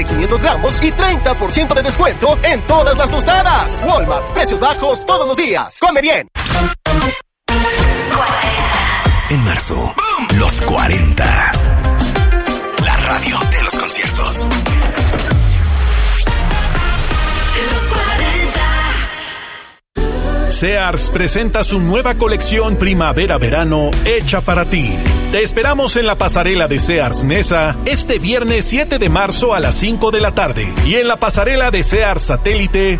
500 gramos y 30% de descuento en todas las tostadas. Walmart, precios bajos todos los días. ¡Come bien! En marzo, los 40. La radio de los conciertos. Sears presenta su nueva colección Primavera-Verano hecha para ti. Te esperamos en la pasarela de Sears Nesa este viernes 7 de marzo a las 5 de la tarde y en la pasarela de Sears Satélite